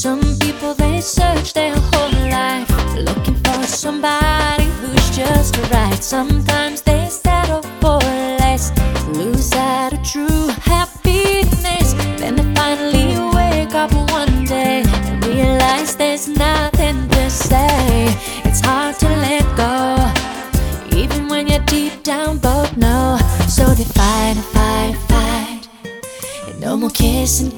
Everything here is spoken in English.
Some people, they search their whole life looking for somebody who's just right. Sometimes they settle for less, lose sight of true happiness. Then they finally wake up one day and realize there's nothing to say. It's hard to let go, even when you're deep down both know. So they fight and fight and fight, and no more kissing